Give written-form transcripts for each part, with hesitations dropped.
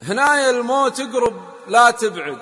هنايا الموت قرب لا تبعد،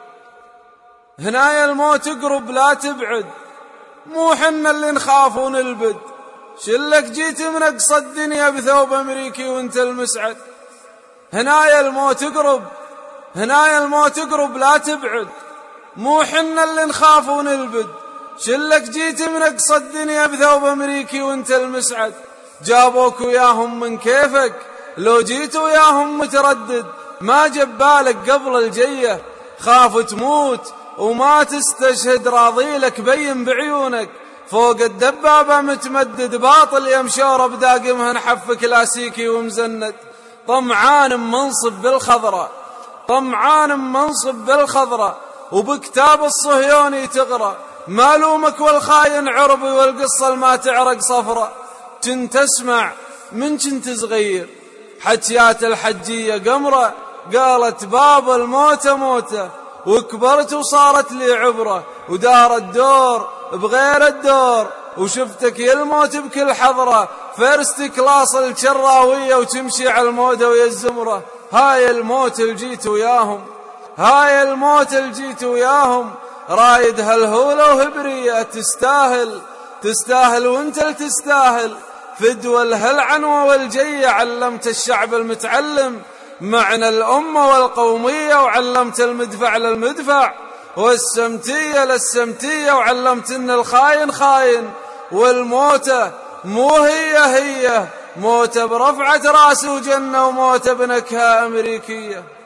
هنايا الموت قرب لا تبعد، مو حنا اللي نخاف ونلبد، شلك جيت من أقصى الدنيا بثوب أمريكي وانت المسعد. هنايا الموت قرب، هنايا الموت قرب لا تبعد، مو حنا اللي نخاف ونلبد، شلك جيت من أقصى الدنيا بثوب أمريكي وانت المسعد. جابوك وياهم من كيفك لو جيت وياهم متردد، ما جبالك قبل الجية خاف تموت وما تستشهد، راضيلك بين بعيونك فوق الدبابة متمدد، باطل يمشور بداقمها نحف كلاسيكي ومزند. طمعان منصب بالخضرة، طمعان منصب بالخضرة، وبكتاب الصهيوني تغرى، مالومك والخاين عربي والقصة ما تعرق صفرة. كنت اسمع من كنت صغير حجيات الحجية قمرة، قالت باب الموت موته، وكبرت وصارت لي عبرة، ودار الدور بغير الدور، وشفتك يا الموت بكل حضرة، فيرست كلاس الشراوية وتمشي على المودة ويا الزمرة. هاي الموت الجيت وياهم، هاي الموت الجيت وياهم، رايد هالهولة وهبرية، تستاهل تستاهل وانت تستاهل، فدوى الهالعنوة والجية، علمت الشعب المتعلم معنى الأمة والقومية، وعلمت المدفع للمدفع والسمتية للسمتية، وعلمت ان الخاين خاين والموتة مو هي موتة برفعة راس وجنة، وموتة بنكهة أمريكية.